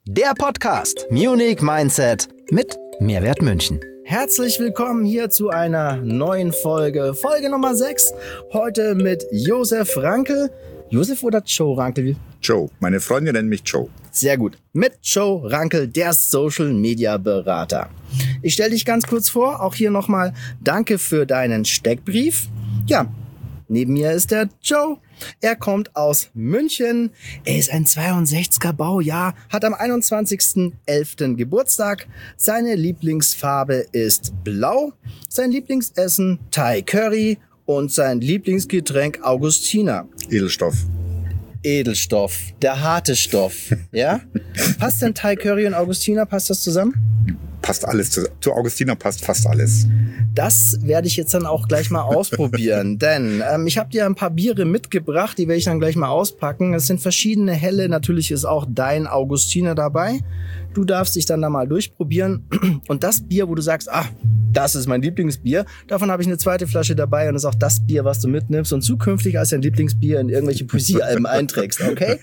Der Podcast Munich Mindset mit Mehrwert München. Herzlich willkommen hier zu einer neuen Folge Nummer 6. Heute mit Josef Rankel. Josef oder Joe Rankel? Joe. Meine Freunde nennen mich Joe. Sehr gut. Mit Joe Rankel, der Social Media Berater. Ich stelle dich ganz kurz vor. Auch hier nochmal danke für deinen Steckbrief. Ja, neben mir ist der Joe. Er kommt aus München. Er ist ein 62er Baujahr, hat am 21.11. Geburtstag. Seine Lieblingsfarbe ist blau. Sein Lieblingsessen Thai Curry und sein Lieblingsgetränk Augustiner. Edelstoff, der harte Stoff. Ja? Passt denn Thai Curry und Augustiner, passt das zusammen? Passt alles zusammen. Zu Augustiner passt fast alles. Das werde ich jetzt dann auch gleich mal ausprobieren, denn ich habe dir ein paar Biere mitgebracht, die werde ich dann gleich mal auspacken. Es sind verschiedene helle, natürlich ist auch dein Augustiner dabei. Du darfst dich dann da mal durchprobieren und das Bier, wo du sagst, das ist mein Lieblingsbier, davon habe ich eine zweite Flasche dabei und das ist auch das Bier, was du mitnimmst und zukünftig als dein Lieblingsbier in irgendwelche Poesiealben einträgst, okay?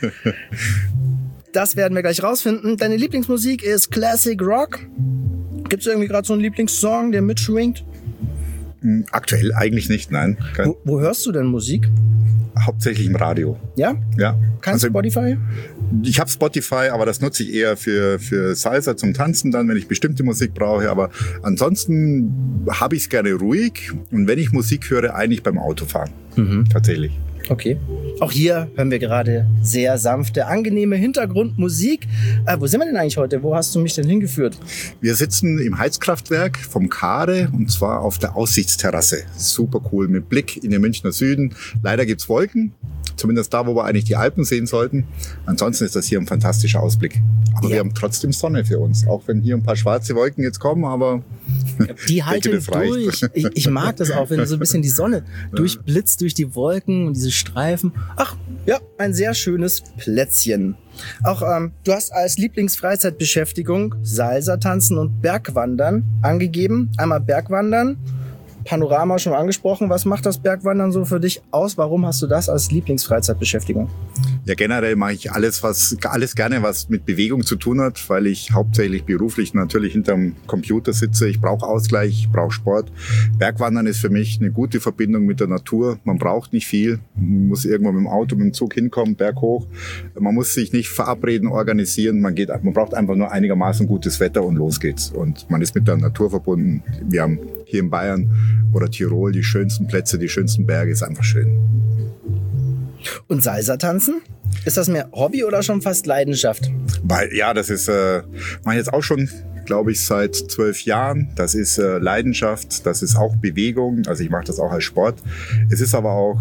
Das werden wir gleich rausfinden. Deine Lieblingsmusik ist Classic Rock. Gibt es irgendwie gerade so einen Lieblingssong, der mitschwingt? Aktuell eigentlich nicht, nein. Wo hörst du denn Musik? Hauptsächlich im Radio. Ja? Ja. Kannst du Spotify? Ich habe Spotify, aber das nutze ich eher für Salsa zum Tanzen dann, wenn ich bestimmte Musik brauche. Aber ansonsten habe ich es gerne ruhig. Und wenn ich Musik höre, eigentlich beim Autofahren. Tatsächlich. Okay. Auch hier hören wir gerade sehr sanfte, angenehme Hintergrundmusik. Wo sind wir denn eigentlich heute? Wo hast du mich denn hingeführt? Wir sitzen im Heizkraftwerk vom Kade und zwar auf der Aussichtsterrasse. Super cool mit Blick in den Münchner Süden. Leider gibt's Wolken, zumindest da, wo wir eigentlich die Alpen sehen sollten. Ansonsten ist das hier ein fantastischer Ausblick. Aber wir haben trotzdem Sonne für uns, auch wenn hier ein paar schwarze Wolken jetzt kommen, aber die halten durch. Ich mag das auch, wenn so ein bisschen die Sonne durchblitzt durch die Wolken und diese Streifen. Ach, ja, ein sehr schönes Plätzchen. Auch du hast als Lieblingsfreizeitbeschäftigung Salsa tanzen und Bergwandern angegeben. Einmal Bergwandern, Panorama schon angesprochen. Was macht das Bergwandern so für dich aus? Warum hast du das als Lieblingsfreizeitbeschäftigung? Ja, generell mache ich alles gerne, was mit Bewegung zu tun hat, weil ich hauptsächlich beruflich natürlich hinterm Computer sitze. Ich brauche Ausgleich, ich brauche Sport. Bergwandern ist für mich eine gute Verbindung mit der Natur. Man braucht nicht viel. Man muss irgendwo mit dem Auto, mit dem Zug hinkommen, berghoch. Man muss sich nicht verabreden, organisieren. Man braucht einfach nur einigermaßen gutes Wetter und los geht's. Und man ist mit der Natur verbunden. Wir haben hier in Bayern oder Tirol die schönsten Plätze, die schönsten Berge. Ist einfach schön. Und Salsa tanzen? Ist das mehr Hobby oder schon fast Leidenschaft? Ja, das ist, mache ich jetzt auch schon, glaube ich, seit 12 Jahren. Das ist Leidenschaft, das ist auch Bewegung. Also ich mache das auch als Sport. Es ist aber auch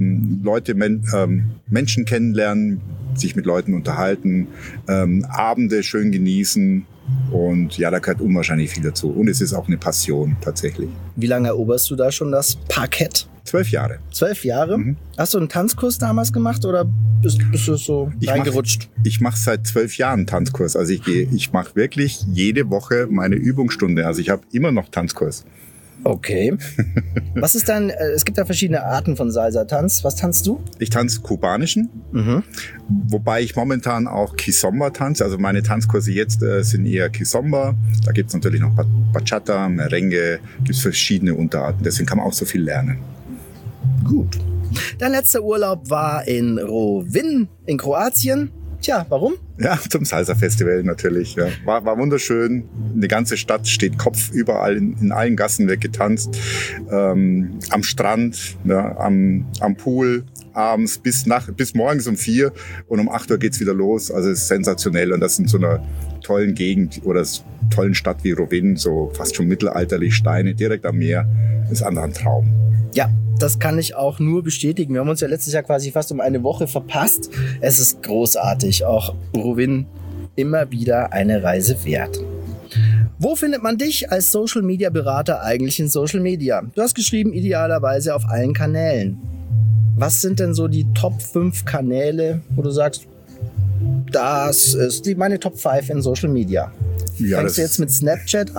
Menschen kennenlernen, sich mit Leuten unterhalten, Abende schön genießen. Und ja, da gehört unwahrscheinlich viel dazu. Und es ist auch eine Passion tatsächlich. Wie lange eroberst du da schon das Parkett? 12 Jahre. 12 Jahre? Hast du einen Tanzkurs damals gemacht oder bist du so reingerutscht? Ich mache seit 12 Jahren Tanzkurs. Also ich mache wirklich jede Woche meine Übungsstunde. Also ich habe immer noch Tanzkurs. Okay. Was ist dann, es gibt ja verschiedene Arten von Salsa-Tanz. Was tanzt du? Ich tanze kubanischen, wobei ich momentan auch Kizomba tanze. Also meine Tanzkurse jetzt sind eher Kizomba. Da gibt es natürlich noch Bachata, Merengue, gibt es verschiedene Unterarten. Deswegen kann man auch so viel lernen. Gut. Dein letzter Urlaub war in Rovinj in Kroatien. Tja, warum? Ja, zum Salsa-Festival natürlich. Ja. War wunderschön. Eine ganze Stadt steht Kopf überall, in allen Gassen wird getanzt. Am Strand, ja, am Pool, abends bis morgens um 4 und um 8 Uhr geht's wieder los. Also es ist sensationell und das in so einer tollen Gegend oder tollen Stadt wie Rovinj, so fast schon mittelalterlich, Steine direkt am Meer, ist einfach ein Traum. Ja, das kann ich auch nur bestätigen. Wir haben uns ja letztes Jahr quasi fast um eine Woche verpasst. Es ist großartig. Auch Rovinj immer wieder eine Reise wert. Wo findet man dich als Social Media Berater eigentlich in Social Media? Du hast geschrieben, idealerweise auf allen Kanälen. Was sind denn so die Top 5 Kanäle, wo du sagst, das ist meine Top 5 in Social Media? Ja, Fängst du jetzt mit Snapchat an?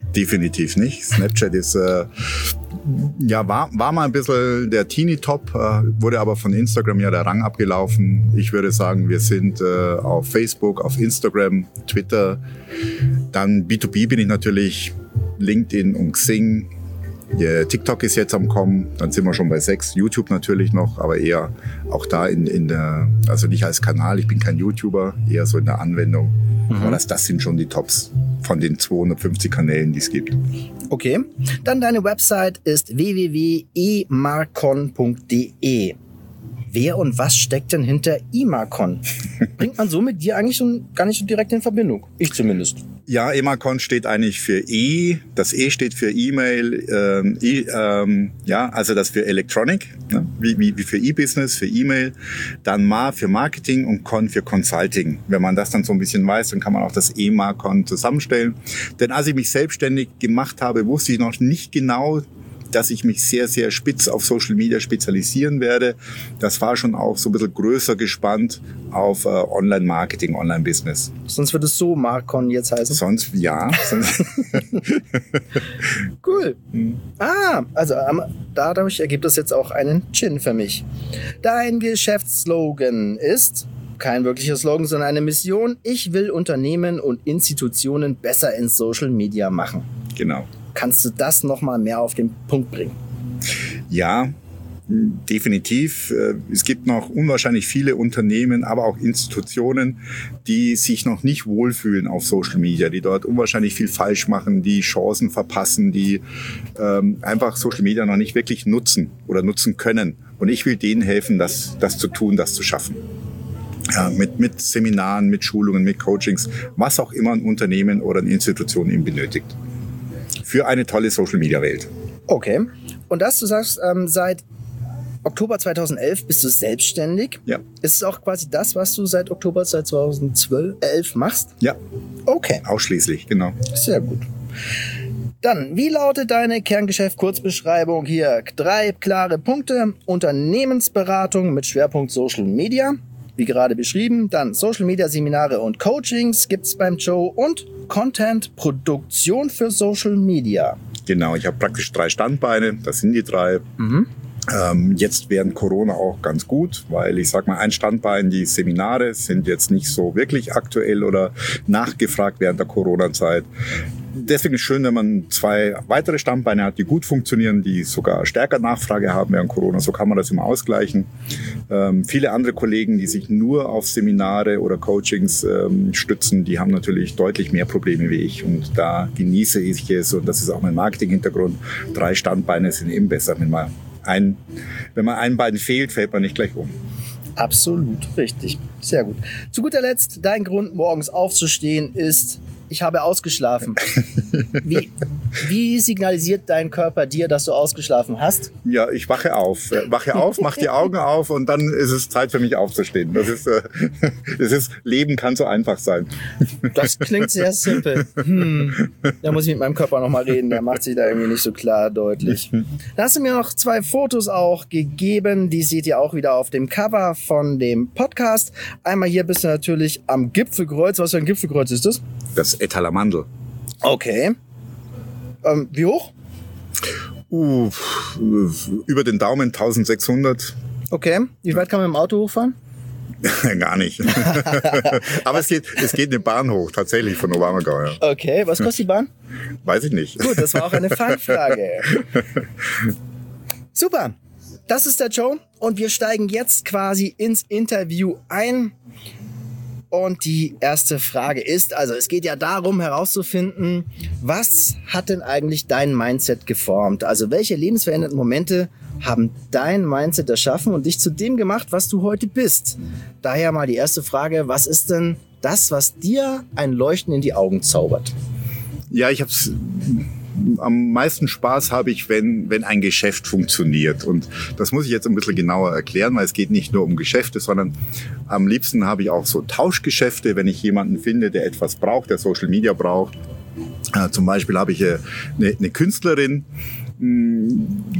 Definitiv nicht. Snapchat ist, war mal ein bisschen der Teenie-Top, wurde aber von Instagram ja der Rang abgelaufen. Ich würde sagen, wir sind auf Facebook, auf Instagram, Twitter. Dann B2B bin ich natürlich, LinkedIn und Xing. TikTok ist jetzt am Kommen, dann sind wir schon bei 6. YouTube natürlich noch, aber eher auch da in der, also nicht als Kanal, ich bin kein YouTuber, eher so in der Anwendung. Aber das sind schon die Tops von den 250 Kanälen, die es gibt. Okay, dann deine Website ist www.emarcon.de. Wer und was steckt denn hinter Emarcon? Bringt man so mit dir eigentlich schon gar nicht so direkt in Verbindung? Ich zumindest. Ja, Emarcon steht eigentlich für E. Das E steht für E-Mail, also das für Electronic, ne? wie für E-Business, für E-Mail. Dann Ma für Marketing und Con für Consulting. Wenn man das dann so ein bisschen weiß, dann kann man auch das Emarcon zusammenstellen. Denn als ich mich selbstständig gemacht habe, wusste ich noch nicht genau, dass ich mich sehr, sehr spitz auf Social Media spezialisieren werde. Das war schon auch so ein bisschen größer gespannt auf Online-Marketing, Online-Business. Sonst würde es so Marcon jetzt heißen? Sonst, ja. Cool. Also dadurch ergibt es jetzt auch einen Gin für mich. Dein Geschäftsslogan ist kein wirklicher Slogan, sondern eine Mission. Ich will Unternehmen und Institutionen besser in Social Media machen. Genau. Kannst du das nochmal mehr auf den Punkt bringen? Ja, definitiv. Es gibt noch unwahrscheinlich viele Unternehmen, aber auch Institutionen, die sich noch nicht wohlfühlen auf Social Media, die dort unwahrscheinlich viel falsch machen, die Chancen verpassen, die einfach Social Media noch nicht wirklich nutzen oder nutzen können. Und ich will denen helfen, das zu tun, das zu schaffen. Ja, mit Seminaren, mit Schulungen, mit Coachings, was auch immer ein Unternehmen oder eine Institution eben benötigt. Für eine tolle Social-Media-Welt. Okay. Und du sagst, seit Oktober 2011 bist du selbstständig. Ja. Ist es auch quasi das, was du seit Oktober 2011 machst? Ja. Okay. Ausschließlich, genau. Sehr gut. Dann, wie lautet deine Kerngeschäft-Kurzbeschreibung hier? 3 klare Punkte. Unternehmensberatung mit Schwerpunkt Social Media. Wie gerade beschrieben. Dann Social Media Seminare und Coachings gibt's beim Joe und Content Produktion für Social Media. Genau, ich habe praktisch 3 Standbeine. Das sind die 3. Jetzt während Corona auch ganz gut, weil ich sag mal, ein Standbein, die Seminare sind jetzt nicht so wirklich aktuell oder nachgefragt während der Corona-Zeit. Deswegen ist es schön, wenn man 2 weitere Standbeine hat, die gut funktionieren, die sogar stärker Nachfrage haben während Corona. So kann man das immer ausgleichen. Viele andere Kollegen, die sich nur auf Seminare oder Coachings stützen, die haben natürlich deutlich mehr Probleme wie ich. Und da genieße ich es, und das ist auch mein Marketing-Hintergrund. 3 Standbeine sind eben besser. Wenn man ein Bein fehlt, fällt man nicht gleich um. Absolut richtig. Sehr gut. Zu guter Letzt, dein Grund, morgens aufzustehen, ist: Ich habe ausgeschlafen. Wie signalisiert dein Körper dir, dass du ausgeschlafen hast? Ja, ich wache auf, mach die Augen auf und dann ist es Zeit für mich aufzustehen. Leben kann so einfach sein. Das klingt sehr simpel. Da muss ich mit meinem Körper nochmal reden, der macht sich da irgendwie nicht so klar deutlich. Da hast du mir noch 2 Fotos auch gegeben, die seht ihr auch wieder auf dem Cover von dem Podcast. Einmal hier bist du natürlich am Gipfelkreuz. Was für ein Gipfelkreuz ist das? Das Etalamandel. Okay. Wie hoch? Über den Daumen 1600. Okay. Wie weit kann man mit dem Auto hochfahren? Gar nicht. Aber es geht eine Bahn hoch, tatsächlich von Oberammergau. Ja. Okay. Was kostet die Bahn? Weiß ich nicht. Gut, das war auch eine Fangfrage. Super. Das ist der Joe und wir steigen jetzt quasi ins Interview ein. Und die erste Frage ist, also es geht ja darum herauszufinden, was hat denn eigentlich dein Mindset geformt? Also welche lebensverändernden Momente haben dein Mindset erschaffen und dich zu dem gemacht, was du heute bist? Daher mal die erste Frage, was ist denn das, was dir ein Leuchten in die Augen zaubert? Ja, am meisten Spaß habe ich, wenn ein Geschäft funktioniert. Und das muss ich jetzt ein bisschen genauer erklären, weil es geht nicht nur um Geschäfte, sondern am liebsten habe ich auch so Tauschgeschäfte, wenn ich jemanden finde, der etwas braucht, der Social Media braucht. Zum Beispiel habe ich eine Künstlerin,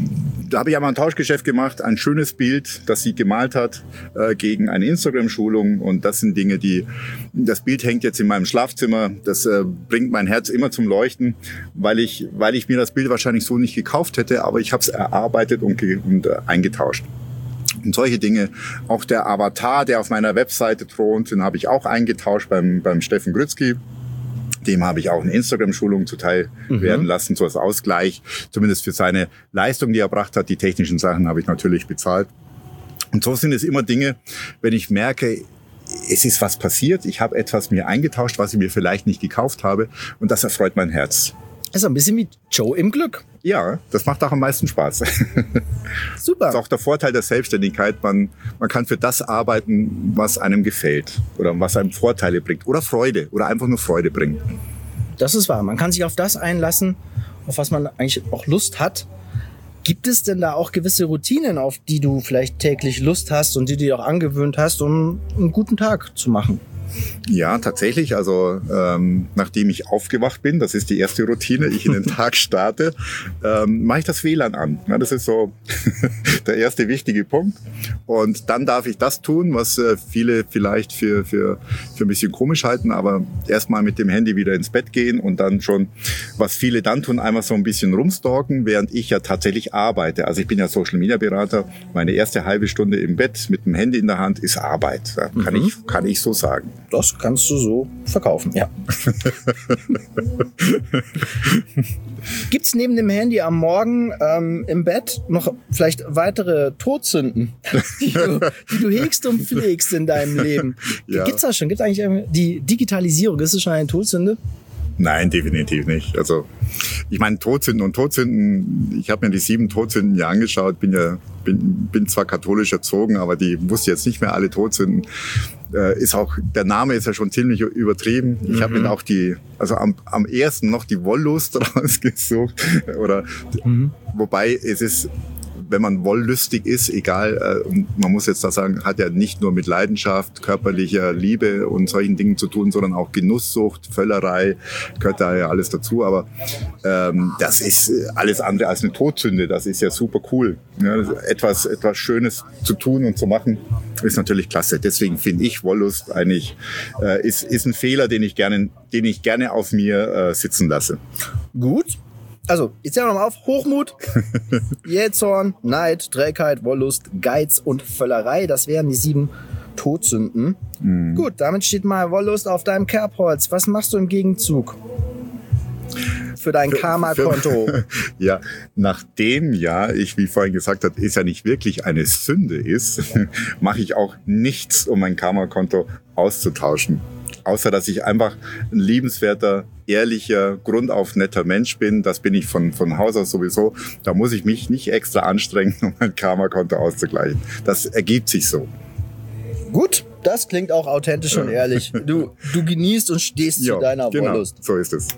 da habe ich einmal ein Tauschgeschäft gemacht, ein schönes Bild, das sie gemalt hat, gegen eine Instagram-Schulung. Und das sind Dinge, das Bild hängt jetzt in meinem Schlafzimmer. Das bringt mein Herz immer zum Leuchten, weil ich mir das Bild wahrscheinlich so nicht gekauft hätte, aber ich habe es erarbeitet und eingetauscht. Und solche Dinge, auch der Avatar, der auf meiner Webseite thront, den habe ich auch eingetauscht beim Steffen Grützky. Dem habe ich auch eine Instagram-Schulung zuteil werden lassen, so als Ausgleich. Zumindest für seine Leistung, die er erbracht hat. Die technischen Sachen habe ich natürlich bezahlt. Und so sind es immer Dinge, wenn ich merke, es ist was passiert, ich habe etwas mir eingetauscht, was ich mir vielleicht nicht gekauft habe. Und das erfreut mein Herz. Also ein bisschen wie Joe im Glück. Ja, das macht auch am meisten Spaß. Super. Das ist auch der Vorteil der Selbstständigkeit. Man kann für das arbeiten, was einem gefällt oder was einem Vorteile bringt oder Freude oder einfach nur Freude bringt. Das ist wahr. Man kann sich auf das einlassen, auf was man eigentlich auch Lust hat. Gibt es denn da auch gewisse Routinen, auf die du vielleicht täglich Lust hast und die du dir auch angewöhnt hast, um einen guten Tag zu machen? Ja, tatsächlich. Also nachdem ich aufgewacht bin, das ist die erste Routine, ich in den Tag starte, mache ich das WLAN an. Ja, das ist so der erste wichtige Punkt. Und dann darf ich das tun, was viele vielleicht für ein bisschen komisch halten, aber erstmal mit dem Handy wieder ins Bett gehen und dann schon, was viele dann tun, einmal so ein bisschen rumstalken, während ich ja tatsächlich arbeite. Also ich bin ja Social-Media-Berater. Meine erste halbe Stunde im Bett mit dem Handy in der Hand ist Arbeit. Ja, kann ich so sagen. Das kannst du so verkaufen, ja. Gibt's neben dem Handy am Morgen im Bett noch vielleicht weitere Todsünden, die du hegst und pflegst in deinem Leben? Ja. Gibt's das schon? Gibt's eigentlich die Digitalisierung? Ist das schon eine Todsünde? Nein, definitiv nicht. Also ich meine Todsünden, ich habe mir die 7 Todsünden ja angeschaut, bin zwar katholisch erzogen, aber die wusste jetzt nicht mehr alle Todsünden. Der Name ist ja schon ziemlich übertrieben. Ich habe mir auch am ersten noch die Wollust rausgesucht. Wobei es ist, wenn man wollüstig ist, egal, man muss jetzt da sagen, hat ja nicht nur mit Leidenschaft, körperlicher Liebe und solchen Dingen zu tun, sondern auch Genusssucht, Völlerei, gehört da ja alles dazu. Aber das ist alles andere als eine Todsünde. Das ist ja super cool. Ja, etwas Schönes zu tun und zu machen, ist natürlich klasse. Deswegen finde ich, Wollust eigentlich ist ein Fehler, den ich gerne auf mir sitzen lasse. Gut. Also, jetzt zählen wir nochmal auf. Hochmut, Jähzorn, Neid, Trägheit, Wollust, Geiz und Völlerei. Das wären die 7 Todsünden. Gut, damit steht mal Wollust auf deinem Kerbholz. Was machst du im Gegenzug für dein Karma-Konto? Ja, nachdem ich, wie vorhin gesagt habe, es ja nicht wirklich eine Sünde ist, mache ich auch nichts, um mein Karma-Konto auszutauschen. Außer, dass ich einfach ein liebenswerter, ehrlicher, grundauf netter Mensch bin. Das bin ich von Haus aus sowieso. Da muss ich mich nicht extra anstrengen, um mein Karma-Konto auszugleichen. Das ergibt sich so. Gut, das klingt auch authentisch und ehrlich. Du genießt und stehst zu deiner Wollust. So ist es.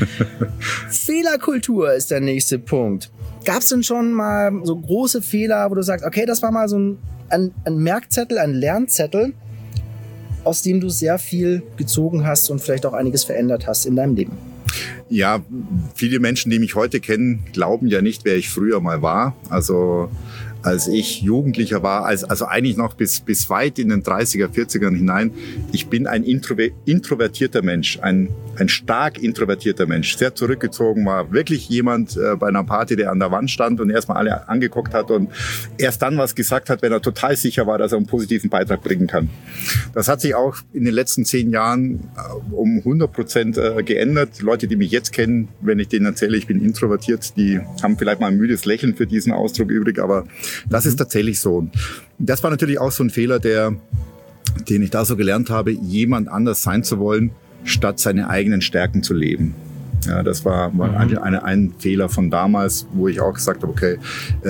Fehlerkultur ist der nächste Punkt. Gab es denn schon mal so große Fehler, wo du sagst, okay, das war mal so ein Merkzettel, ein Lernzettel, aus dem du sehr viel gezogen hast und vielleicht auch einiges verändert hast in deinem Leben? Ja, viele Menschen, die mich heute kennen, glauben ja nicht, wer ich früher mal war. Also als ich Jugendlicher war, also eigentlich noch bis weit in den 30er, 40ern hinein. Ich bin ein introvertierter Mensch, ein stark introvertierter Mensch, sehr zurückgezogen, war wirklich jemand bei einer Party, der an der Wand stand und erstmal alle angeguckt hat und erst dann was gesagt hat, wenn er total sicher war, dass er einen positiven Beitrag bringen kann. Das hat sich auch in den letzten 10 Jahren um 100% geändert. Leute, die mich jetzt kennen, wenn ich denen erzähle, ich bin introvertiert, die haben vielleicht mal ein müdes Lächeln für diesen Ausdruck übrig, aber das ist tatsächlich so. Das war natürlich auch so ein Fehler, den ich da so gelernt habe, jemand anders sein zu wollen, statt seine eigenen Stärken zu leben. Ja, das war ein Fehler von damals, wo ich auch gesagt habe, okay,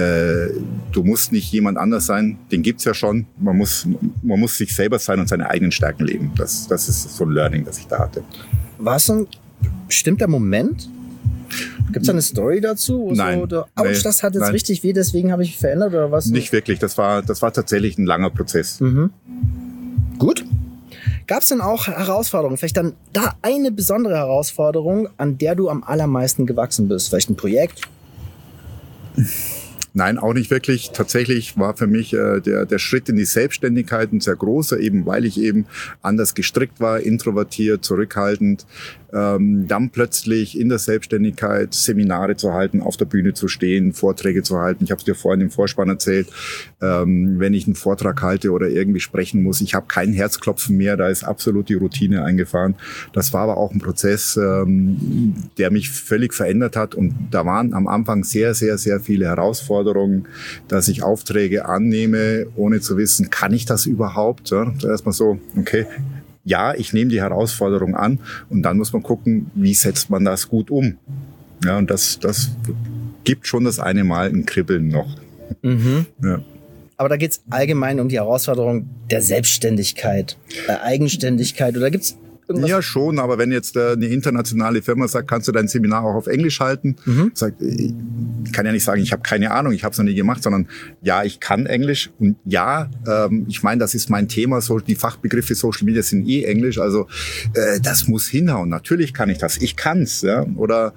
du musst nicht jemand anders sein, den gibt's ja schon. Man muss sich selber sein und seine eigenen Stärken leben. Das ist so ein Learning, das ich da hatte. War es ein bestimmter Moment? Gibt es da eine Story dazu? Nein. So, das hat jetzt richtig weh, deswegen habe ich mich verändert oder was? Nicht wirklich, das war tatsächlich ein langer Prozess. Gut. Gab es denn auch Herausforderungen? Vielleicht dann da eine besondere Herausforderung, an der du am allermeisten gewachsen bist? Vielleicht ein Projekt? Nein, auch nicht wirklich. Tatsächlich war für mich der Schritt in die Selbstständigkeit ein sehr großer, eben weil ich eben anders gestrickt war, introvertiert, zurückhaltend. Dann plötzlich in der Selbstständigkeit Seminare zu halten, auf der Bühne zu stehen, Vorträge zu halten. Ich habe es dir vorhin im Vorspann erzählt, wenn ich einen Vortrag halte oder irgendwie sprechen muss, ich habe kein Herzklopfen mehr, da ist absolut die Routine eingefahren. Das war aber auch ein Prozess, der mich völlig verändert hat und da waren am Anfang sehr, sehr, sehr viele Herausforderungen, dass ich Aufträge annehme, ohne zu wissen, kann ich das überhaupt? Ja, erstmal so, okay. Ja, ich nehme die Herausforderung an und dann muss man gucken, wie setzt man das gut um. Ja, und das gibt schon das eine Mal ein Kribbeln noch. Mhm. Ja. Aber da geht es allgemein um die Herausforderung der Selbstständigkeit, Eigenständigkeit oder gibt es irgendwas? Ja, schon, aber wenn jetzt eine internationale Firma sagt, kannst du dein Seminar auch auf Englisch halten? Sagt, ich kann ja nicht sagen, ich habe keine Ahnung, ich habe es noch nie gemacht, sondern ja, ich kann Englisch und ja, ich meine, das ist mein Thema, so die Fachbegriffe Social Media sind Englisch, also das muss hinhauen. Natürlich kann ich das, ich kann's. Ja? Oder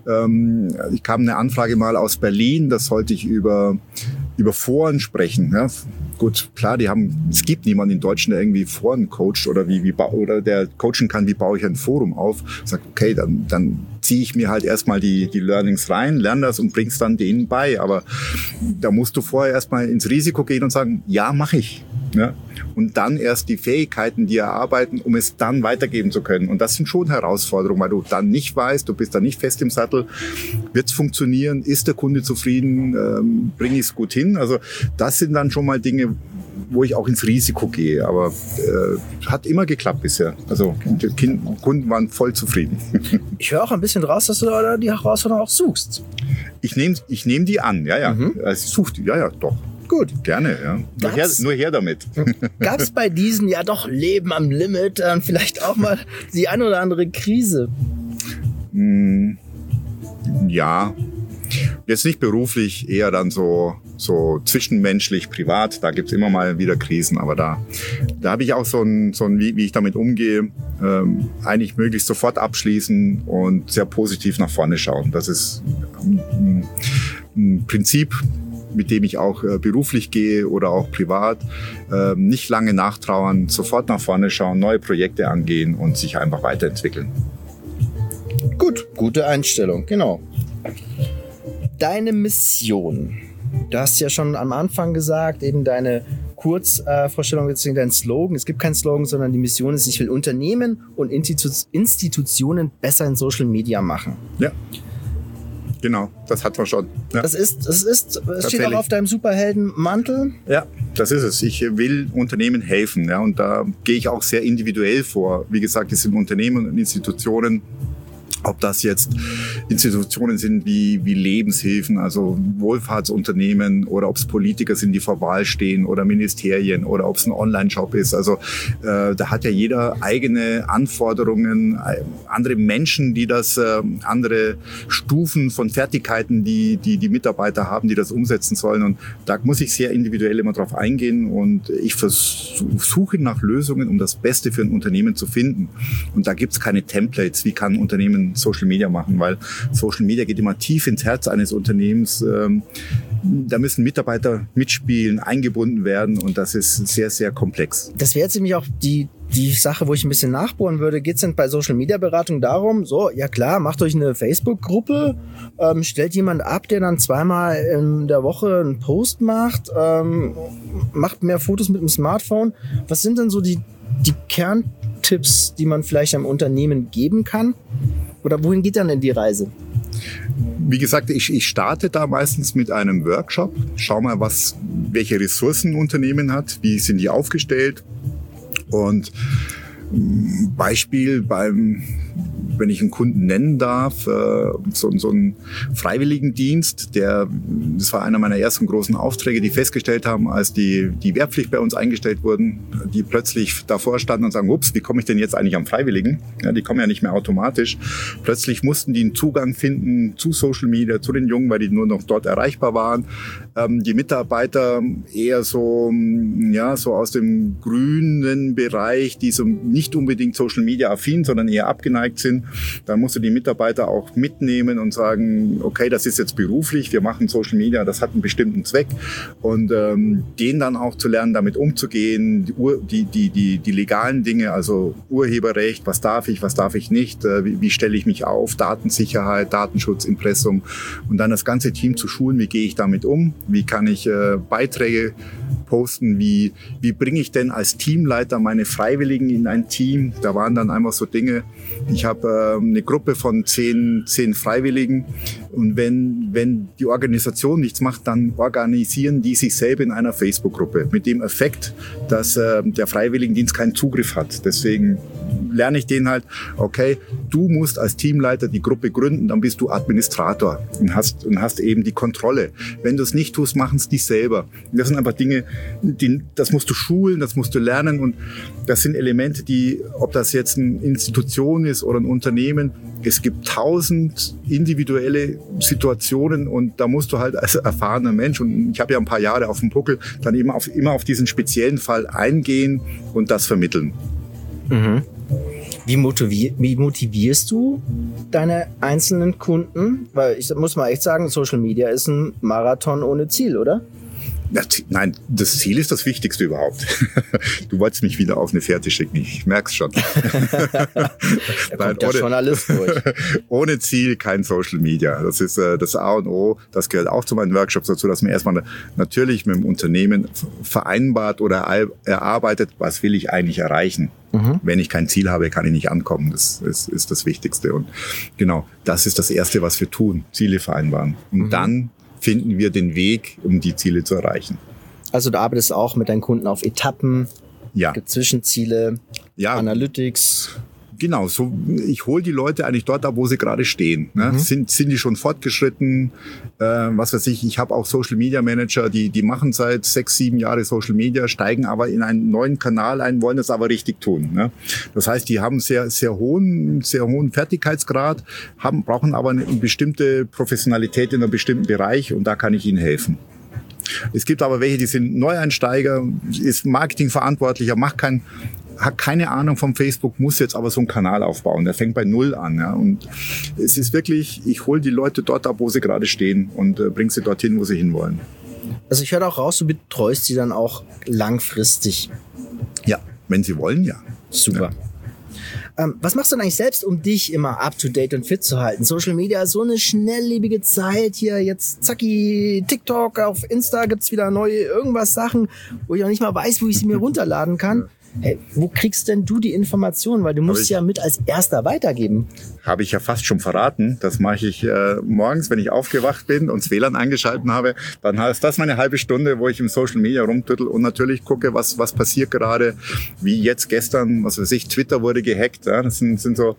ich kam eine Anfrage mal aus Berlin, das sollte ich über Foren sprechen. Ja? Gut, klar, es gibt niemanden in Deutschland, der irgendwie Foren coacht oder oder der coachen kann, wie baue ich ein Forum auf. Sagt, okay, dann ziehe ich mir halt erstmal die Learnings rein, lerne das und bring's dann denen bei. Aber da musst du vorher erstmal ins Risiko gehen und sagen, ja, mache ich. Ja? Und dann erst die Fähigkeiten, die erarbeiten, um es dann weitergeben zu können. Und das sind schon Herausforderungen, weil du dann nicht weißt, du bist dann nicht fest im Sattel. Wird's funktionieren? Ist der Kunde zufrieden? Bringe ich es gut hin? Also das sind dann schon mal Dinge, wo ich auch ins Risiko gehe. Aber hat immer geklappt bisher. Also die Kunden waren voll zufrieden. Ich höre auch ein bisschen raus, dass du da die Herausforderung auch suchst. Ich nehm die an, ja. Also ich suche die, ja, doch. Gut. Gerne, ja. Nur her damit. Gab es bei diesen ja doch Leben am Limit vielleicht auch mal die eine oder andere Krise? Ja. Jetzt nicht beruflich, eher dann so zwischenmenschlich, privat. Da gibt's immer mal wieder Krisen, aber da habe ich auch so ein wie ich damit umgehe, eigentlich möglichst sofort abschließen und sehr positiv nach vorne schauen. Das ist ein Prinzip, mit dem ich auch beruflich gehe oder auch privat. Nicht lange nachtrauern, sofort nach vorne schauen, neue Projekte angehen und sich einfach weiterentwickeln. Gut, gute Einstellung, genau. Deine Mission. Du hast ja schon am Anfang gesagt, eben deine Kurzvorstellung, deswegen dein Slogan. Es gibt keinen Slogan, sondern die Mission ist, ich will Unternehmen und Institutionen besser in Social Media machen. Ja. Genau, das hat man schon. Ja. Es steht auch auf deinem Superheldenmantel. Ja, das ist es. Ich will Unternehmen helfen, ja, und da gehe ich auch sehr individuell vor. Wie gesagt, es sind Unternehmen und Institutionen. Ob das jetzt Institutionen sind wie Lebenshilfen, also Wohlfahrtsunternehmen, oder ob es Politiker sind, die vor Wahl stehen, oder Ministerien, oder ob es ein Online-Shop ist. Also da hat ja jeder eigene Anforderungen, andere Menschen, die das, andere Stufen von Fertigkeiten, die Mitarbeiter haben, die das umsetzen sollen. Und da muss ich sehr individuell immer drauf eingehen und ich suche nach Lösungen, um das Beste für ein Unternehmen zu finden. Und da gibt's keine Templates, wie kann ein Unternehmen Social Media machen, weil Social Media geht immer tief ins Herz eines Unternehmens. Da müssen Mitarbeiter mitspielen, eingebunden werden und das ist sehr, sehr komplex. Das wäre jetzt nämlich auch die Sache, wo ich ein bisschen nachbohren würde. Geht es denn bei Social Media Beratung darum, so, ja klar, macht euch eine Facebook-Gruppe, stellt jemand ab, der dann zweimal in der Woche einen Post macht, macht mehr Fotos mit dem Smartphone. Was sind denn so die Kerntipps, die man vielleicht einem Unternehmen geben kann? Oder wohin geht dann denn die Reise? Wie gesagt, ich starte da meistens mit einem Workshop. Schau mal, welche Ressourcen ein Unternehmen hat, wie sind die aufgestellt. Und Beispiel wenn ich einen Kunden nennen darf, so einen Freiwilligendienst, das war einer meiner ersten großen Aufträge, die festgestellt haben, als die Wehrpflicht bei uns eingestellt wurden, die plötzlich davor standen und sagen, ups, wie komme ich denn jetzt eigentlich am Freiwilligen? Ja, die kommen ja nicht mehr automatisch. Plötzlich mussten die einen Zugang finden zu Social Media, zu den Jungen, weil die nur noch dort erreichbar waren. Die Mitarbeiter eher so aus dem grünen Bereich, die so nicht unbedingt Social Media affin, sondern eher abgeneigt sind. Da musst du die Mitarbeiter auch mitnehmen und sagen, okay, das ist jetzt beruflich, wir machen Social Media, das hat einen bestimmten Zweck. Und denen dann auch zu lernen, damit umzugehen, die legalen Dinge, also Urheberrecht, was darf ich nicht, wie stelle ich mich auf, Datensicherheit, Datenschutz, Impressum und dann das ganze Team zu schulen, wie gehe ich damit um, wie kann ich Beiträge posten, wie bringe ich denn als Teamleiter meine Freiwilligen in ein Team. Da waren dann einfach so Dinge, ich habe eine Gruppe von 10 Freiwilligen und wenn die Organisation nichts macht, dann organisieren die sich selber in einer Facebook-Gruppe mit dem Effekt, dass der Freiwilligendienst keinen Zugriff hat. Deswegen lerne ich denen halt, okay, du musst als Teamleiter die Gruppe gründen, dann bist du Administrator und hast eben die Kontrolle. Wenn du es nicht tust, machen es die selber. Und das sind einfach Dinge, das musst du schulen, das musst du lernen und das sind Elemente, die, ob das jetzt eine Institution ist oder ein Unternehmen, es gibt 1000 individuelle Situationen und da musst du halt als erfahrener Mensch, und ich habe ja ein paar Jahre auf dem Buckel, dann immer auf diesen speziellen Fall eingehen und das vermitteln. Mhm. Wie motivierst du deine einzelnen Kunden? Weil ich muss mal echt sagen, Social Media ist ein Marathon ohne Ziel, oder? Nein, das Ziel ist das Wichtigste überhaupt. Du wolltest mich wieder auf eine Fährte schicken, ich merk's schon. Da kommt ja schon alles durch. Ohne Ziel kein Social Media. Das ist das A und O. Das gehört auch zu meinen Workshops dazu, dass man erstmal natürlich mit dem Unternehmen vereinbart oder erarbeitet, was will ich eigentlich erreichen. Mhm. Wenn ich kein Ziel habe, kann ich nicht ankommen. Das ist das Wichtigste. Und genau, das ist das Erste, was wir tun. Ziele vereinbaren. Und dann finden wir den Weg, um die Ziele zu erreichen. Also du arbeitest auch mit deinen Kunden auf Etappen, gibt Zwischenziele, Analytics. Genau, so ich hole die Leute eigentlich dort ab, wo sie gerade stehen. Ne? Sind die schon fortgeschritten? Was weiß ich habe auch Social Media Manager, die machen seit 6-7 Jahre Social Media, steigen aber in einen neuen Kanal ein, wollen das aber richtig tun. Ne? Das heißt, die haben sehr hohen Fertigkeitsgrad, brauchen aber eine bestimmte Professionalität in einem bestimmten Bereich und da kann ich ihnen helfen. Es gibt aber welche, die sind Neueinsteiger, ist Marketingverantwortlicher, hat keine Ahnung vom Facebook, muss jetzt aber so einen Kanal aufbauen. Der fängt bei Null an. Ja. Und es ist wirklich, ich hole die Leute dort ab, wo sie gerade stehen und bringe sie dorthin, wo sie hinwollen. Also ich höre auch raus, du betreust sie dann auch langfristig. Ja, wenn sie wollen, ja. Super. Ja. Was machst du denn eigentlich selbst, um dich immer up-to-date und fit zu halten? Social Media ist so eine schnelllebige Zeit. Hier jetzt zacki, TikTok, auf Insta gibt's wieder neue irgendwas Sachen, wo ich auch nicht mal weiß, wo ich sie mir runterladen kann. Hey, wo kriegst denn du die Informationen? Weil du musst ja mit als Erster weitergeben. Habe ich ja fast schon verraten. Das mache ich morgens, wenn ich aufgewacht bin und das WLAN eingeschalten habe. Dann ist das meine halbe Stunde, wo ich im Social Media rumtüttel und natürlich gucke, was passiert gerade. Wie jetzt gestern, was weiß ich, Twitter wurde gehackt. Ja? Das sind so,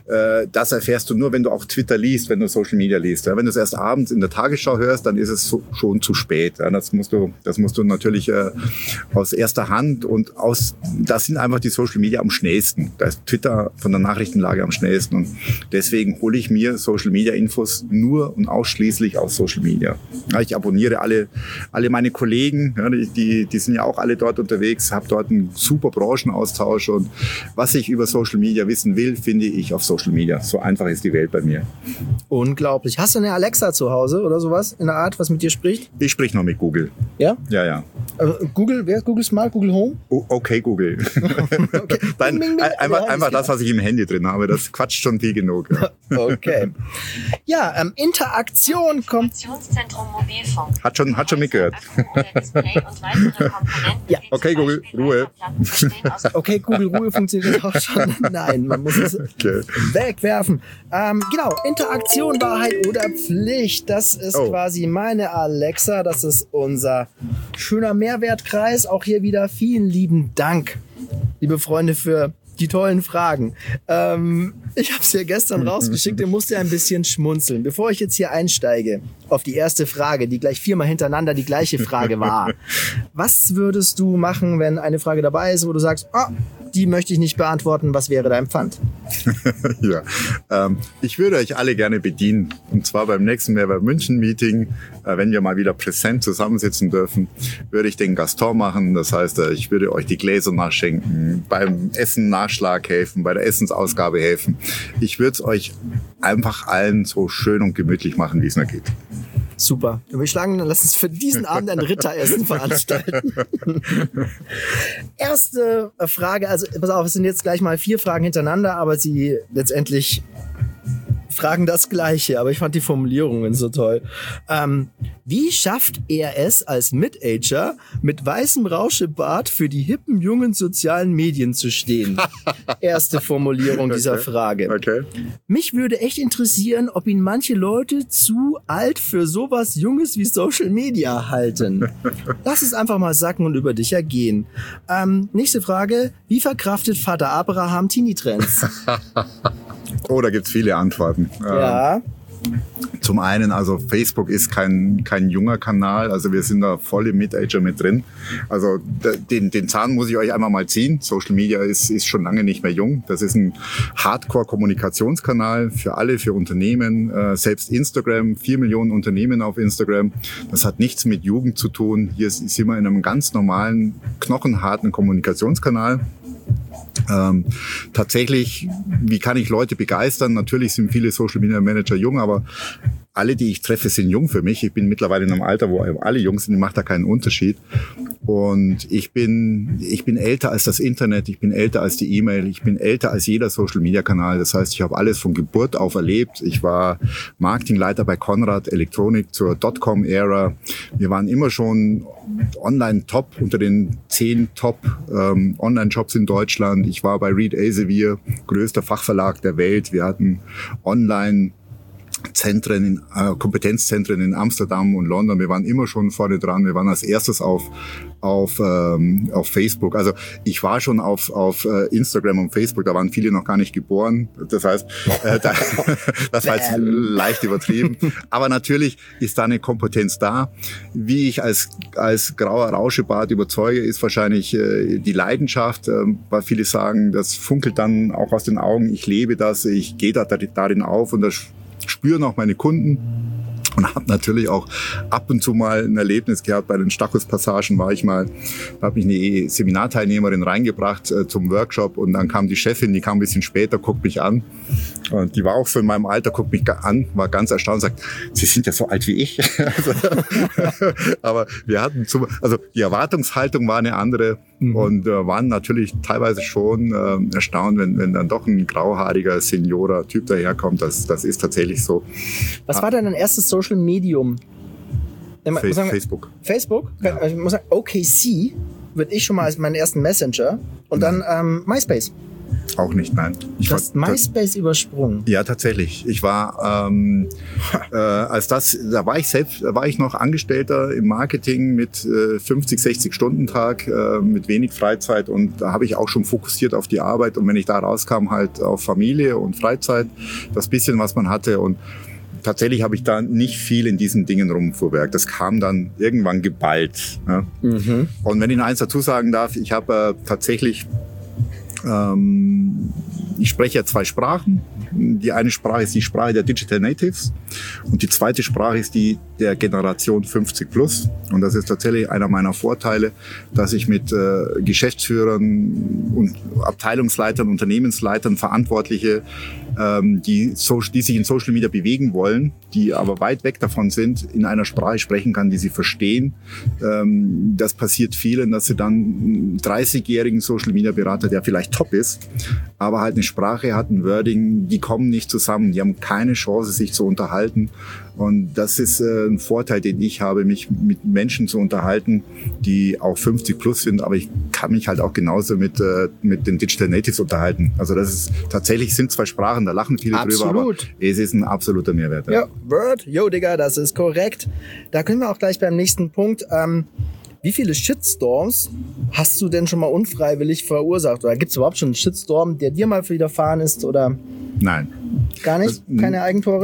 das erfährst du nur, wenn du auch Twitter liest, wenn du Social Media liest. Ja? Wenn du es erst abends in der Tagesschau hörst, dann ist es schon zu spät. Ja? Das musst du natürlich aus erster Hand und das sind einfach die Social Media am schnellsten. Da ist Twitter von der Nachrichtenlage am schnellsten. Und deswegen hole ich mir Social Media Infos nur und ausschließlich aus Social Media. Ja, ich abonniere alle meine Kollegen, ja, die sind ja auch alle dort unterwegs, habe dort einen super Branchenaustausch und was ich über Social Media wissen will, finde ich auf Social Media. So einfach ist die Welt bei mir. Unglaublich. Hast du eine Alexa zu Hause oder sowas in der Art, was mit dir spricht? Ich spreche noch mit Google. Ja? Ja, ja. Google, wer ist Google Smart? Google Home? Okay, Google. Okay. Nein, einfach das, was ich im Handy drin habe, das quatscht schon viel genug. Ja. Okay. Ja, Interaktion kommt. Mobilfunk. Hat schon mitgehört. Ja. Okay, Google, Ruhe. Okay, Google, Ruhe funktioniert auch schon. Nein, man muss es wegwerfen. Genau, Interaktion, Wahrheit oder Pflicht. Das ist quasi meine Alexa. Das ist unser schöner Mehrwertkreis. Auch hier wieder vielen lieben Dank, liebe Freunde, für die tollen Fragen. Ich habe es ja gestern rausgeschickt, ihr musst ja ein bisschen schmunzeln. Bevor ich jetzt hier einsteige auf die erste Frage, die gleich 4-mal hintereinander die gleiche Frage war. Was würdest du machen, wenn eine Frage dabei ist, wo du sagst, die möchte ich nicht beantworten. Was wäre dein Pfand? Ja, ich würde euch alle gerne bedienen. Und zwar beim nächsten Mehrwert München Meeting, wenn wir mal wieder präsent zusammensitzen dürfen, würde ich den Gaston machen. Das heißt, ich würde euch die Gläser nachschenken, beim Essen Nachschlag helfen, bei der Essensausgabe helfen. Ich würde es euch einfach allen so schön und gemütlich machen, wie es nur geht. Super. Wir schlagen, dann lass uns für diesen Abend ein Ritteressen veranstalten. Erste Frage, also pass auf, es sind jetzt gleich mal 4 Fragen hintereinander, aber sie letztendlich fragen das Gleiche, aber ich fand die Formulierungen so toll. Wie schafft er es als Mid-Ager mit weißem Rauschebart für die hippen jungen sozialen Medien zu stehen? Erste Formulierung dieser Frage. Okay. Mich würde echt interessieren, ob ihn manche Leute zu alt für sowas Junges wie Social Media halten. Lass es einfach mal sacken und über dich ergehen. Nächste Frage. Wie verkraftet Vater Abraham Teenie-Trends? Oh, da gibt's viele Antworten. Ja. Zum einen, also Facebook ist kein junger Kanal, also wir sind da voll im Mid-Ager mit drin. Also den Zahn muss ich euch einmal mal ziehen. Social Media ist schon lange nicht mehr jung. Das ist ein Hardcore-Kommunikationskanal für alle, für Unternehmen. Selbst Instagram, 4 Millionen Unternehmen auf Instagram. Das hat nichts mit Jugend zu tun. Hier sind wir in einem ganz normalen, knochenharten Kommunikationskanal. Tatsächlich, wie kann ich Leute begeistern? Natürlich sind viele Social Media Manager jung, aber alle, die ich treffe, sind jung für mich. Ich bin mittlerweile in einem Alter, wo alle jung sind. Ich mache da keinen Unterschied. Und ich bin älter als das Internet. Ich bin älter als die E-Mail. Ich bin älter als jeder Social Media Kanal. Das heißt, ich habe alles von Geburt auf erlebt. Ich war Marketingleiter bei Conrad Elektronik zur Dotcom-Ära. Wir waren immer schon online top unter den 10 Top Online-Shops in Deutschland. Ich war bei Reed Elsevier, größter Fachverlag der Welt. Wir hatten online Kompetenzzentren in Amsterdam und London. Wir waren immer schon vorne dran. Wir waren als erstes auf Facebook. Also ich war schon auf Instagram und Facebook. Da waren viele noch gar nicht geboren. Das heißt, das war jetzt leicht übertrieben. Aber natürlich ist da eine Kompetenz da. Wie ich als grauer Rauschebart überzeuge, ist wahrscheinlich die Leidenschaft, weil viele sagen, das funkelt dann auch aus den Augen. Ich lebe das, ich gehe darin auf und das spüren auch meine Kunden und habe natürlich auch ab und zu mal ein Erlebnis gehabt. Bei den Stachus-Passagen war ich mal, da habe ich eine Seminarteilnehmerin reingebracht zum Workshop und dann kam die Chefin, die kam ein bisschen später, guckt mich an und die war auch so in meinem Alter, guckt mich an, war ganz erstaunt und sagt, Sie sind ja so alt wie ich. Aber wir hatten also die Erwartungshaltung war eine andere und waren natürlich teilweise schon erstaunt, wenn dann doch ein grauhaariger Seniorer-Typ daherkommt. Das ist tatsächlich so. Was war denn dein erstes Social Medium? Facebook. Facebook? Ja. Ich muss sagen, OKC würde ich schon mal als meinen ersten Messenger und dann MySpace. Auch nicht, nein. Du hast MySpace übersprungen. Ja, tatsächlich. Ich war, da war ich noch Angestellter im Marketing mit 50, 60 Stundentag, mit wenig Freizeit und da habe ich auch schon fokussiert auf die Arbeit und wenn ich da rauskam, halt auf Familie und Freizeit, das bisschen, was man hatte und tatsächlich habe ich da nicht viel in diesen Dingen rumfuhrwerk. Das kam dann irgendwann geballt. Ja. Mhm. Und wenn ich noch eins dazu sagen darf, ich habe tatsächlich ich spreche ja 2 Sprachen. Die eine Sprache ist die Sprache der Digital Natives und die zweite Sprache ist die der Generation 50 plus. Und das ist tatsächlich einer meiner Vorteile, dass ich mit Geschäftsführern und Abteilungsleitern, Unternehmensleitern, Verantwortliche, die sich in Social Media bewegen wollen, die aber weit weg davon sind, in einer Sprache sprechen kann, die sie verstehen. Das passiert vielen, dass sie dann einen 30-jährigen Social Media Berater, der vielleicht top ist, aber halt eine Sprache hat, ein Wording, die kommen nicht zusammen, die haben keine Chance, sich zu unterhalten. Und das ist ein Vorteil, den ich habe, mich mit Menschen zu unterhalten, die auch 50 plus sind, aber ich kann mich halt auch genauso mit den Digital Natives unterhalten. Also das ist tatsächlich, sind 2 Sprachen, da lachen viele drüber, aber es ist ein absoluter Mehrwert. Ja, Word, yo Digga, das ist korrekt. Da können wir auch gleich beim nächsten Punkt. Wie viele Shitstorms hast du denn schon mal unfreiwillig verursacht? Oder gibt es überhaupt schon einen Shitstorm, der dir mal widerfahren ist? Oder? Nein. Gar nicht? Keine Eigentore?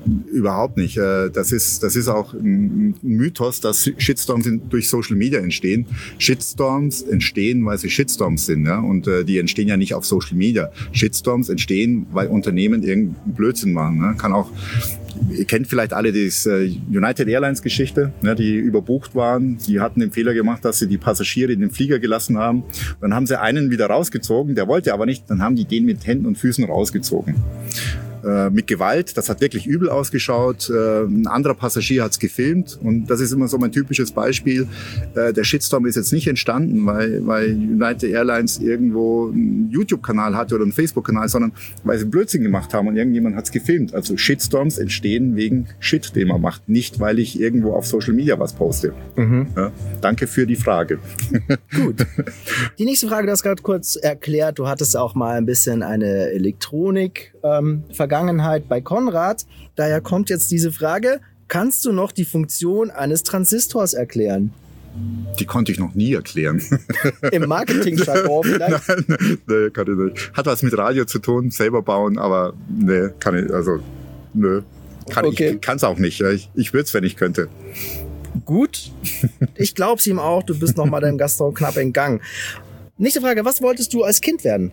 Überhaupt nicht. Das ist auch ein Mythos, dass Shitstorms durch Social Media entstehen. Shitstorms entstehen, weil sie Shitstorms sind. Ja? Und die entstehen ja nicht auf Social Media. Shitstorms entstehen, weil Unternehmen irgendeinen Blödsinn machen. Ne? Ihr kennt vielleicht alle diese United Airlines Geschichte, ne, die überbucht waren. Die hatten den Fehler gemacht, dass sie die Passagiere in den Flieger gelassen haben. Dann haben sie einen wieder rausgezogen, der wollte aber nicht. Dann haben die den mit Händen und Füßen rausgezogen. Mit Gewalt, das hat wirklich übel ausgeschaut. Ein anderer Passagier hat's gefilmt und das ist immer so mein typisches Beispiel. Der Shitstorm ist jetzt nicht entstanden, weil United Airlines irgendwo einen YouTube-Kanal hatte oder einen Facebook-Kanal, sondern weil sie Blödsinn gemacht haben und irgendjemand hat's gefilmt. Also Shitstorms entstehen wegen Shit, den man macht, nicht weil ich irgendwo auf Social Media was poste. Ja, danke für die Frage. Gut. Die nächste Frage, du hast gerade kurz erklärt, du hattest auch mal ein bisschen eine Elektronik-Vergangenheit bei Konrad. Daher kommt jetzt diese Frage, kannst du noch die Funktion eines Transistors erklären? Die konnte ich noch nie erklären. Im Marketing-Jargon vielleicht? Nein, nee, kann ich nicht. Hat was mit Radio zu tun, selber bauen, aber nee, kann ich, also, nö. Ich kann es auch nicht. Ich würde es, wenn ich könnte. Gut. Ich glaub's ihm auch, du bist noch mal deinem Gaston knapp entgangen. Nächste Frage, was wolltest du als Kind werden?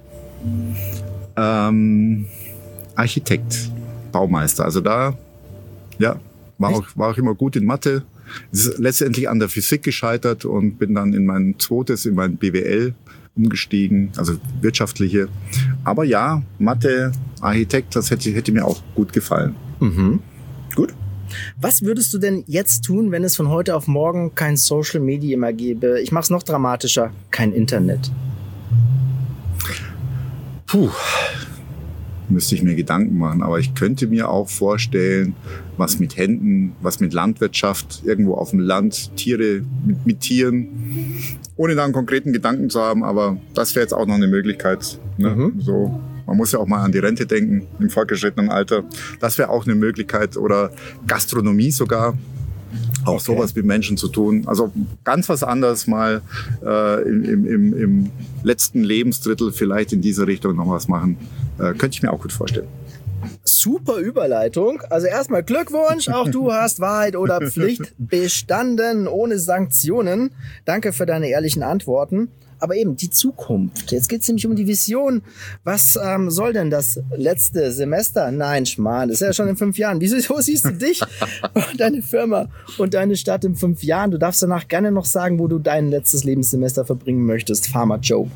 Architekt, Baumeister. Also da, ja, war auch immer gut in Mathe. Es ist letztendlich an der Physik gescheitert und bin dann in mein BWL umgestiegen, also wirtschaftliche. Aber ja, Mathe, Architekt, das hätte mir auch gut gefallen. Mhm. Gut. Was würdest du denn jetzt tun, wenn es von heute auf morgen kein Social Media mehr gäbe? Ich mach's noch dramatischer, kein Internet. Müsste ich mir Gedanken machen. Aber ich könnte mir auch vorstellen, was mit Händen, was mit Landwirtschaft, irgendwo auf dem Land, Tiere mit Tieren, ohne da einen konkreten Gedanken zu haben. Aber das wäre jetzt auch noch eine Möglichkeit. Ne? So, man muss ja auch mal an die Rente denken im fortgeschrittenen Alter. Das wäre auch eine Möglichkeit. Oder Gastronomie sogar. Auch sowas mit Menschen zu tun. Also ganz was anderes mal im letzten Lebensdrittel vielleicht in diese Richtung noch was machen. Könnte ich mir auch gut vorstellen. Super Überleitung. Also erstmal Glückwunsch, auch du hast Wahrheit oder Pflicht bestanden, ohne Sanktionen. Danke für deine ehrlichen Antworten. Aber eben die Zukunft. Jetzt geht es nämlich um die Vision. Was soll denn das letzte Semester? Nein, Schmarrn, das ist ja schon in 5 Jahren. Wieso siehst du dich und deine Firma und deine Stadt in 5 Jahren? Du darfst danach gerne noch sagen, wo du dein letztes Lebenssemester verbringen möchtest, Farmer Joe.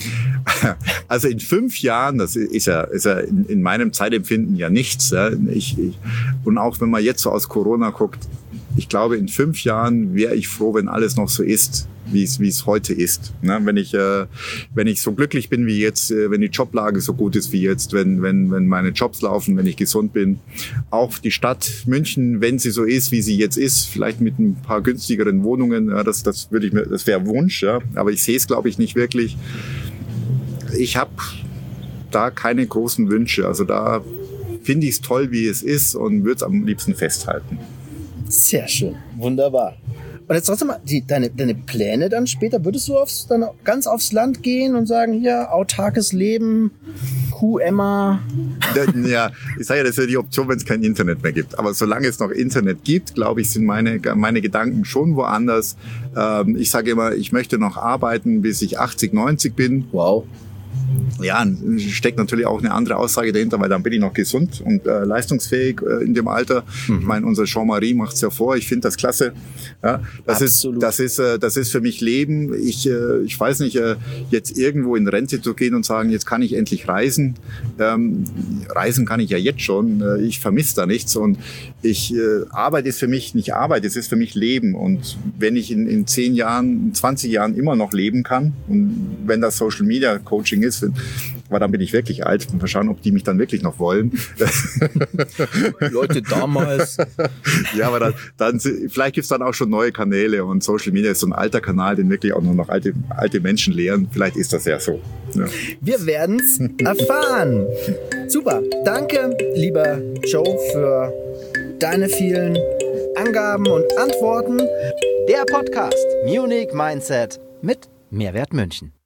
Also in 5 Jahren, das ist ja in meinem Zeitempfinden ja nichts. Ja. Und auch wenn man jetzt so aus Corona guckt, ich glaube, in 5 Jahren wäre ich froh, wenn alles noch so ist, wie es heute ist. Ne? Wenn ich so glücklich bin wie jetzt, wenn die Joblage so gut ist wie jetzt, wenn meine Jobs laufen, wenn ich gesund bin. Auch die Stadt München, wenn sie so ist, wie sie jetzt ist, vielleicht mit ein paar günstigeren Wohnungen, ja, das wäre Wunsch, ja. Aber ich sehe es, glaube ich, nicht wirklich. Ich habe da keine großen Wünsche. Also da finde ich es toll, wie es ist und würde es am liebsten festhalten. Sehr schön, wunderbar. Und jetzt trotzdem mal, deine Pläne dann später, würdest du dann ganz aufs Land gehen und sagen, ja, autarkes Leben, Kuh Emma? Ja, ich sage ja, das ist ja die Option, wenn es kein Internet mehr gibt. Aber solange es noch Internet gibt, glaube ich, sind meine Gedanken schon woanders. Ich sage immer, ich möchte noch arbeiten, bis ich 80, 90 bin. Wow. Ja, steckt natürlich auch eine andere Aussage dahinter, weil dann bin ich noch gesund und leistungsfähig in dem Alter. Ich meine, unser Jean-Marie macht es ja vor. Ich finde das klasse. Ja, das ist für mich Leben. Ich weiß nicht, jetzt irgendwo in Rente zu gehen und sagen, jetzt kann ich endlich reisen. Reisen kann ich ja jetzt schon. Ich vermisse da nichts und Arbeit ist für mich nicht Arbeit, es ist für mich Leben. Und wenn ich in 10 Jahren, 20 Jahren immer noch leben kann und wenn das Social Media Coaching ist, aber dann bin ich wirklich alt. Mal schauen, ob die mich dann wirklich noch wollen. Leute damals. Ja, aber dann vielleicht gibt's dann auch schon neue Kanäle und Social Media ist so ein alter Kanal, den wirklich auch nur noch alte Menschen lehren. Vielleicht ist das ja so. Ja. Wir werden's erfahren. Super. Danke, lieber Joe, für deine vielen Angaben und Antworten. Der Podcast Munich Mindset mit Mehrwert München.